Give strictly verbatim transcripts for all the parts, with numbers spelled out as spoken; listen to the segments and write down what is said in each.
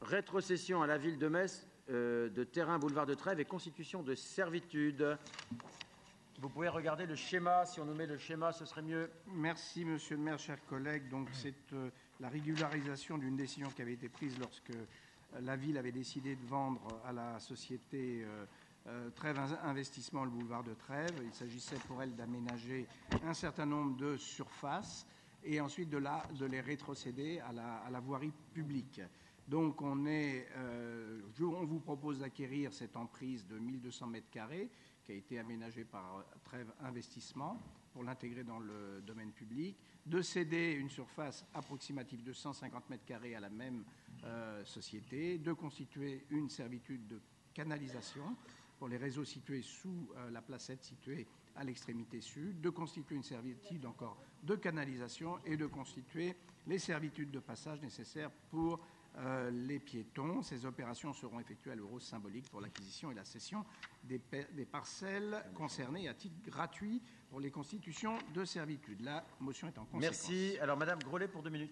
rétrocession à la ville de Metz euh, de terrain boulevard de Trèves et constitution de servitude. Vous pouvez regarder le schéma. Si on nous met le schéma, ce serait mieux. Merci, monsieur le maire, chers collègues. Donc, c'est euh, la régularisation d'une décision qui avait été prise lorsque euh, la ville avait décidé de vendre à la société euh, euh, Trèves Investissement le boulevard de Trèves. Il s'agissait pour elle d'aménager un certain nombre de surfaces et ensuite de, la, de les rétrocéder à la, à la voirie publique. Donc, on, est, euh, on vous propose d'acquérir cette emprise de mille deux cents mètres carrés qui a été aménagée par Trèves Investissement pour l'intégrer dans le domaine public, de céder une surface approximative de cent cinquante mètres carrés à la même euh, société, de constituer une servitude de canalisation pour les réseaux situés sous euh, la placette située à l'extrémité sud, de constituer une servitude encore de canalisation et de constituer les servitudes de passage nécessaires pour Euh, les piétons. Ces opérations seront effectuées à l'euro symbolique pour l'acquisition et la cession des, des parcelles concernées à titre gratuit pour les constitutions de servitude. La motion est en conséquence. Merci. Alors, Madame Grollet, pour deux minutes.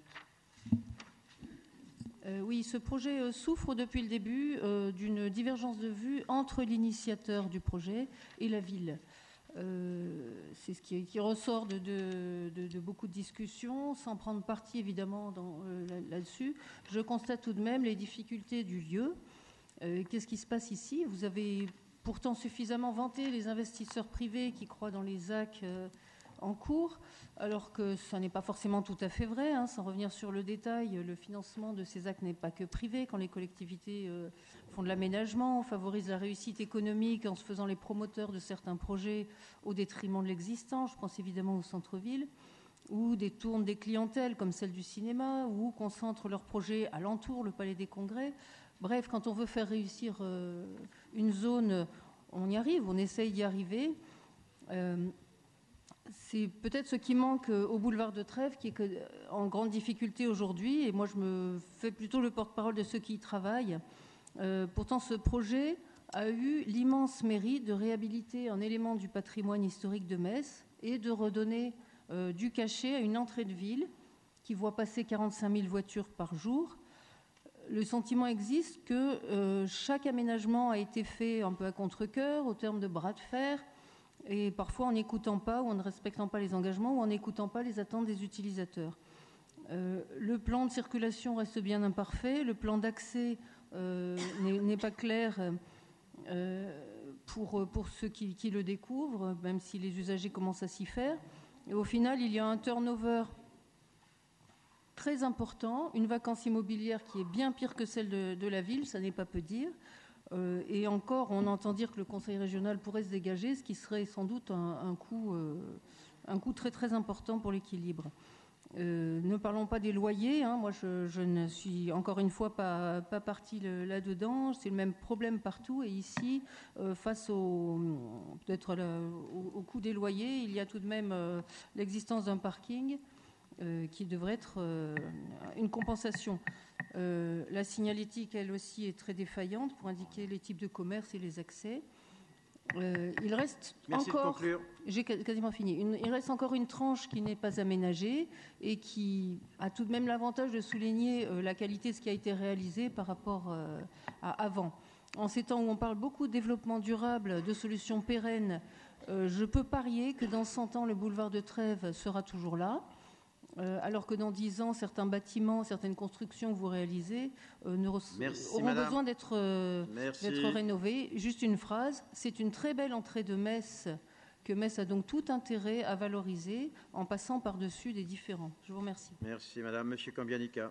Euh, oui, ce projet euh, souffre depuis le début euh, d'une divergence de vue entre l'initiateur du projet et la ville. Euh, c'est ce qui, qui ressort de, de, de, de beaucoup de discussions, sans prendre parti évidemment dans, euh, là, là-dessus. Je constate tout de même les difficultés du lieu. Euh, qu'est-ce qui se passe ici? Vous avez pourtant suffisamment vanté les investisseurs privés qui croient dans les A C euh, en cours, alors que ça n'est pas forcément tout à fait vrai. Hein. Sans revenir sur le détail, le financement de ces A C n'est pas que privé. Quand les collectivités euh, font de l'aménagement, on favorise la réussite économique en se faisant les promoteurs de certains projets au détriment de l'existant. Je pense évidemment au centre-ville, ou détournent des clientèles comme celle du cinéma, ou concentrent leurs projets alentour, le Palais des Congrès. Bref, quand on veut faire réussir euh, une zone, on y arrive, on essaye d'y arriver. Euh, C'est peut-être ce qui manque au boulevard de Trèves, qui est en grande difficulté aujourd'hui. Et moi, je me fais plutôt le porte-parole de ceux qui y travaillent. Euh, pourtant, ce projet a eu l'immense mérite de réhabiliter un élément du patrimoine historique de Metz et de redonner euh, du cachet à une entrée de ville qui voit passer quarante-cinq mille voitures par jour. Le sentiment existe que euh, chaque aménagement a été fait un peu à contre-cœur, au terme de bras de fer, et parfois en n'écoutant pas ou en ne respectant pas les engagements ou en n'écoutant pas les attentes des utilisateurs. Euh, le plan de circulation reste bien imparfait, le plan d'accès euh, n'est, n'est pas clair euh, pour, pour ceux qui, qui le découvrent, même si les usagers commencent à s'y faire. Et au final, il y a un turnover très important, une vacance immobilière qui est bien pire que celle de, de la ville, ça n'est pas peu dire. Euh, et encore, on entend dire que le conseil régional pourrait se dégager, ce qui serait sans doute un, un, coût, euh, un coût très très important pour l'équilibre. Euh, ne parlons pas des loyers. Hein. Moi, je, je ne suis encore une fois pas, pas partie le, là-dedans. C'est le même problème partout. Et ici, euh, face au, peut-être là, au, au coût des loyers, il y a tout de même euh, l'existence d'un parking euh, qui devrait être euh, une compensation. Euh, la signalétique, elle aussi, est très défaillante pour indiquer les types de commerce et les accès. Euh, il reste Merci encore, de conclure. j'ai quasiment fini. Une, il reste encore une tranche qui n'est pas aménagée et qui a tout de même l'avantage de souligner euh, la qualité de ce qui a été réalisé par rapport euh, à avant. En ces temps où on parle beaucoup de développement durable, de solutions pérennes, euh, je peux parier que dans cent ans, le boulevard de Trèves sera toujours là. Euh, alors que dans dix ans, certains bâtiments, certaines constructions que vous réalisez euh, ne re- Merci, auront madame. besoin d'être, euh, d'être rénovés. Juste une phrase, c'est une très belle entrée de Metz que Metz a donc tout intérêt à valoriser en passant par-dessus des différends. Je vous remercie. Merci, madame. Monsieur Cambianica.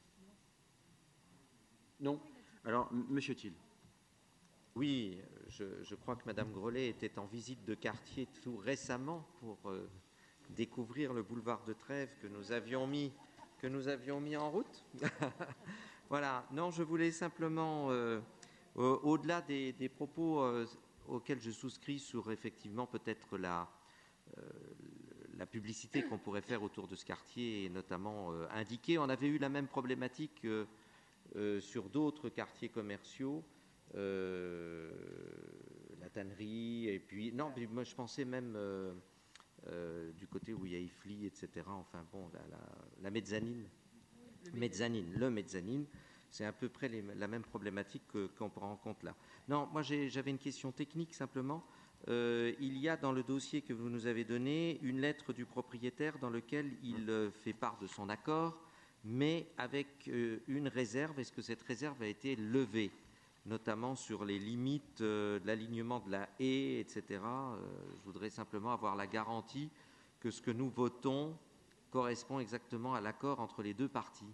Non. Alors, monsieur Thiel. Oui, je, je crois que madame Grollet était en visite de quartier tout récemment pour... Euh, découvrir le boulevard de Trèves que nous avions mis, que nous avions mis en route. Voilà. Non, je voulais simplement, euh, euh, au-delà des, des propos euh, auxquels je souscris sur effectivement peut-être la, euh, la publicité qu'on pourrait faire autour de ce quartier et notamment euh, indiquer, on avait eu la même problématique euh, euh, sur d'autres quartiers commerciaux, euh, la tannerie, et puis non, mais moi je pensais même euh, Euh, du côté où il y a Ifli, et cetera. Enfin bon, la, la, la mezzanine, le mezzanine, le mezzanine, c'est à peu près les, la même problématique que, qu'on rencontre là. Non, moi j'ai, j'avais une question technique simplement. Euh, il y a dans le dossier que vous nous avez donné une lettre du propriétaire dans laquelle il euh, fait part de son accord, mais avec euh, une réserve. Est-ce que cette réserve a été levée, notamment sur les limites euh, de l'alignement de la haie, et cetera. Euh, je voudrais simplement avoir la garantie que ce que nous votons correspond exactement à l'accord entre les deux parties.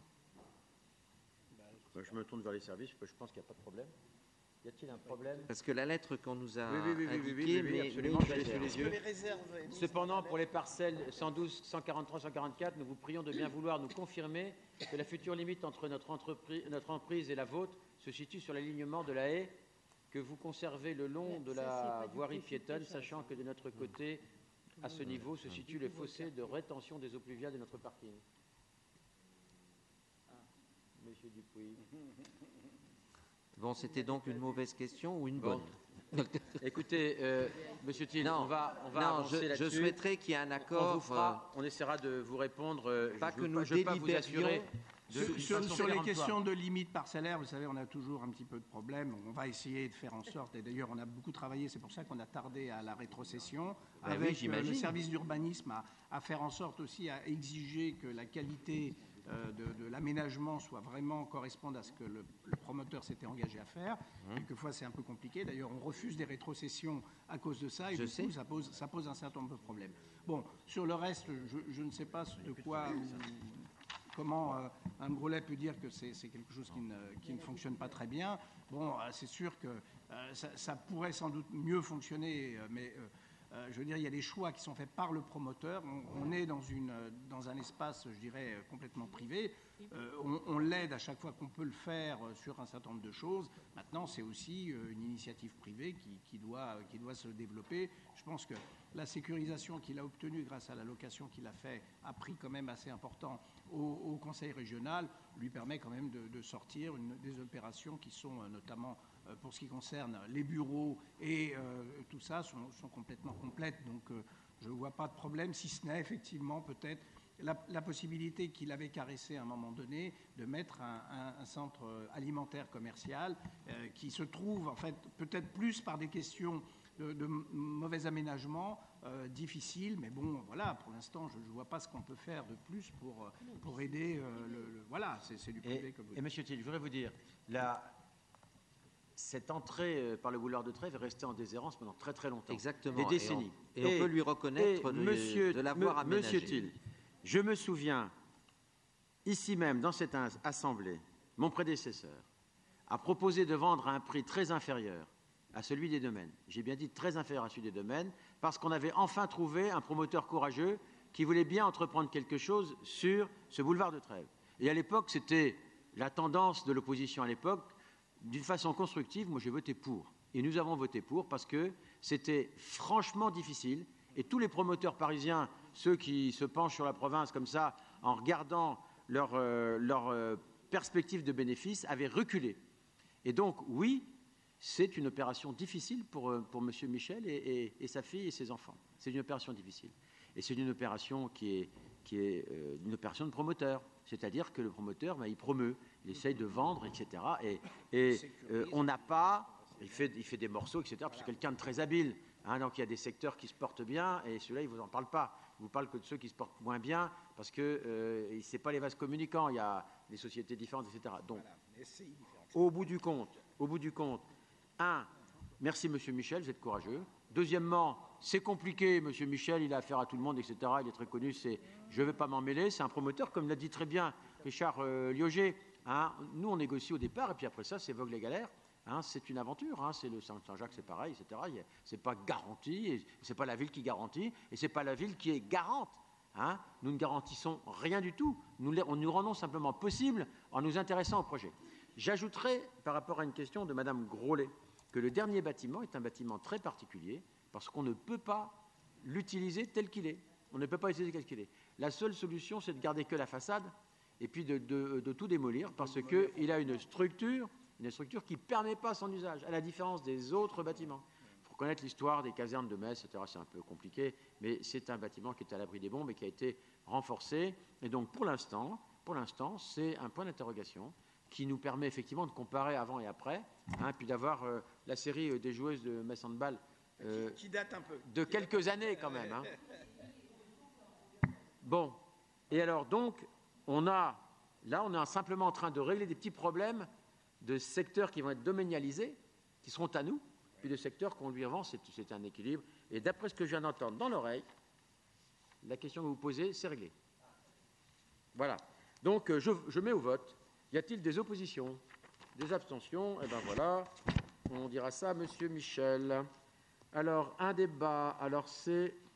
Je me tourne vers les services, je pense qu'il n'y a pas de problème. Y a-t-il un problème? Parce que la lettre qu'on nous a oui, oui, oui, indiquée, oui, oui, oui, oui, mais, absolument, mais je l'ai sous les yeux. Cependant, pour les parcelles cent douze, cent quarante-trois, cent quarante-quatre, nous vous prions de bien vouloir nous confirmer que la future limite entre notre, entreprise, notre emprise et la vôtre se situe sur l'alignement de la haie que vous conservez le long de la voirie piétonne, sachant que de notre côté, à ce niveau, se situe le fossé de rétention des eaux pluviales de notre parking. Ah, Monsieur Dupuis. Bon, c'était donc une mauvaise question ou une bonne? Bon. Écoutez, euh, Monsieur Thiel, on va, on va non, avancer je, là-dessus. je souhaiterais qu'il y ait un accord. On, vous fera, on essaiera de vous répondre. Euh, pas je que veux nous pas, je veux pas vous assurer. De, sur sur, sur les questions de limites parcellaires, vous savez, on a toujours un petit peu de problème. On va essayer de faire en sorte, et d'ailleurs on a beaucoup travaillé, c'est pour ça qu'on a tardé à la rétrocession, ben avec oui, euh, le service d'urbanisme à, à faire en sorte aussi à exiger que la qualité euh, de, de l'aménagement soit vraiment corresponde à ce que le, le promoteur s'était engagé à faire. Mmh. Quelquefois c'est un peu compliqué. D'ailleurs on refuse des rétrocessions à cause de ça, et je du sais. coup ça pose, ça pose un certain nombre de problèmes. Bon, sur le reste, je, je ne sais pas de quoi... Comment euh, un Grolet peut dire que c'est, c'est quelque chose qui ne, qui ne fonctionne pas très bien. Bon, euh, c'est sûr que euh, ça, ça pourrait sans doute mieux fonctionner, euh, mais euh, euh, je veux dire, il y a des choix qui sont faits par le promoteur. On, on est dans, une, dans un espace, je dirais, complètement privé. Euh, on, on l'aide à chaque fois qu'on peut le faire sur un certain nombre de choses. Maintenant, c'est aussi euh, une initiative privée qui, qui, doit, qui doit se développer. Je pense que la sécurisation qu'il a obtenue grâce à la location qu'il a fait a pris quand même assez important au, au Conseil régional, lui permet quand même de, de sortir une, des opérations qui sont euh, notamment euh, pour ce qui concerne les bureaux et euh, tout ça sont, sont complètement complètes. Donc euh, je ne vois pas de problème, si ce n'est effectivement peut-être la, la possibilité qu'il avait caressée à un moment donné de mettre un, un, un centre alimentaire commercial euh, qui se trouve en fait peut-être plus par des questions de, de mauvais aménagement euh, difficile, mais bon, voilà, pour l'instant, je ne vois pas ce qu'on peut faire de plus pour, pour aider euh, le, le... Voilà, c'est, c'est du privé, et, comme vous dites. Et monsieur Thiel, je voudrais vous dire, la, cette entrée par le boulevard de Trèves est restée en déshérence pendant très très longtemps. Exactement. Des décennies. Et on, et on peut lui reconnaître de, monsieur, de l'avoir me, aménagé. Monsieur Thiel, je me souviens, ici même, dans cette assemblée, mon prédécesseur a proposé de vendre à un prix très inférieur à celui des domaines. J'ai bien dit très inférieur à celui des domaines, parce qu'on avait enfin trouvé un promoteur courageux qui voulait bien entreprendre quelque chose sur ce boulevard de Trèves. Et à l'époque, c'était la tendance de l'opposition à l'époque. D'une façon constructive, moi j'ai voté pour. Et nous avons voté pour parce que c'était franchement difficile. Et tous les promoteurs parisiens, ceux qui se penchent sur la province comme ça, en regardant leur, euh, leur euh, perspective de bénéfice, avaient reculé. Et donc, oui, c'est une opération difficile pour, pour M. Michel et, et, et sa fille et ses enfants. C'est une opération difficile. Et c'est une opération qui est, qui est euh, une opération de promoteur. C'est-à-dire que le promoteur, ben, il promeut, il essaye de vendre, et cetera. Et, et euh, on n'a pas... Il fait, il fait des morceaux, et cetera. Parce que c'est quelqu'un de très habile. Hein, donc il y a des secteurs qui se portent bien et ceux-là, il ne vous en parle pas. Il vous parle que de ceux qui se portent moins bien parce que euh, ce n'est pas les vases communicants. Il y a des sociétés différentes, et cetera. Donc, au bout du compte, au bout du compte, un, merci Monsieur Michel, vous êtes courageux. Deuxièmement, c'est compliqué, Monsieur Michel, il a affaire à tout le monde, et cetera. Il est très connu, c'est je ne vais pas m'en mêler. C'est un promoteur, comme l'a dit très bien Richard euh, Lioger. Hein. Nous, on négocie au départ, et puis après ça, c'est vogue les galères. Hein, c'est une aventure. Hein. C'est le Saint-Jacques, c'est pareil, et cetera. C'est pas garanti, et c'est pas la ville qui garantit, et c'est pas la ville qui est garante. Hein. Nous ne garantissons rien du tout. Nous, on nous rendons simplement possible en nous intéressant au projet. J'ajouterai, par rapport à une question de Madame Grolet, que le dernier bâtiment est un bâtiment très particulier parce qu'on ne peut pas l'utiliser tel qu'il est. On ne peut pas l'utiliser tel qu'il est. La seule solution, c'est de garder que la façade et puis de, de, de tout démolir parce qu'il a une structure, une structure qui ne permet pas son usage, à la différence des autres bâtiments. Il faut connaître l'histoire des casernes de Metz, et cetera. C'est un peu compliqué, mais c'est un bâtiment qui est à l'abri des bombes et qui a été renforcé. Et donc, pour l'instant, pour l'instant, c'est un point d'interrogation qui nous permet effectivement de comparer avant et après, hein, puis d'avoir euh, la série euh, des joueuses de Metz Handball euh, qui, qui date un peu. de quelques années quand même. Hein. Bon, et alors donc, on a, là on est simplement en train de régler des petits problèmes de secteurs qui vont être doménialisés, qui seront à nous, puis de secteurs qu'on lui avance, c'est un équilibre. Et d'après ce que je viens d'entendre dans l'oreille, la question que vous posez, c'est réglé. Voilà. Donc, je, je mets au vote. Y a-t-il des oppositions? Des abstentions? Eh bien voilà, on dira ça à Monsieur Michel. Alors, un débat, alors c'est